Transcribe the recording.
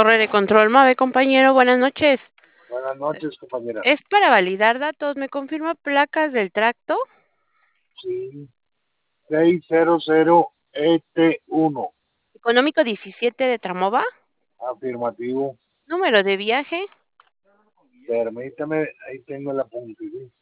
Torre de control MAVE, compañero, buenas noches. Buenas noches, compañera. Es para validar datos, ¿me confirma placas del tracto? Sí, 600 Económico 17 de Tramova. afirmativo. Número de viaje. Permítame, ahí tengo el apunte. ¿Sí?